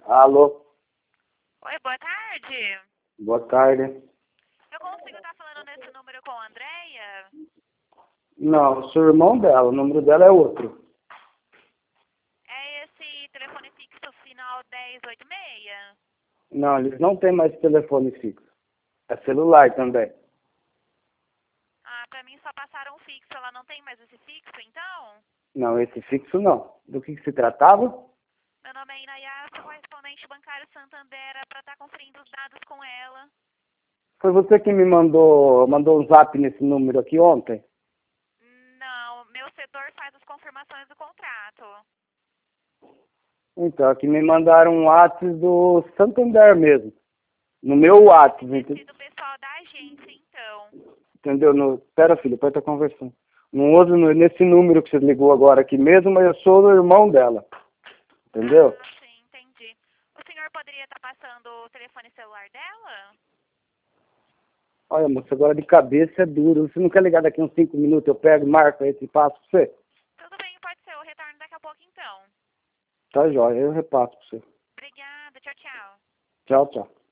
Alô, Oi, boa tarde. boa tarde. Eu consigo estar falando nesse número com a Andréia? Não, sou irmão dela, o número dela é outro. É esse telefone fixo final 1086? Não, eles não têm mais telefone fixo. É celular também. Ah, pra mim só passaram um fixo. Ela não tem mais esse fixo, então? Não, esse fixo não. Do que se tratava? Meu nome é Inayá, sou correspondente bancário Santander. Era pra estar conferindo os dados com ela. Foi você que me mandou um zap nesse número aqui ontem? Não, meu setor faz as confirmações do contrato. Então, aqui me mandaram um WhatsApp do Santander mesmo. No meu WhatsApp, Deve ter sido o pessoal da agência, então. entendeu? Pera, filho, pode estar conversando. Nesse número que você ligou agora aqui mesmo, mas eu sou o irmão dela. Entendeu? Ah, sim, entendi. O senhor poderia estar passando o telefone celular dela? Olha, moça, agora de cabeça é duro. Você não quer ligar daqui uns 5 minutos? Eu pego, marco esse e passo pra você? Tudo bem, pode ser. Eu retorno daqui a pouco, então. Tá jóia, eu repasso pra você. Obrigada, tchau, tchau. Tchau, tchau.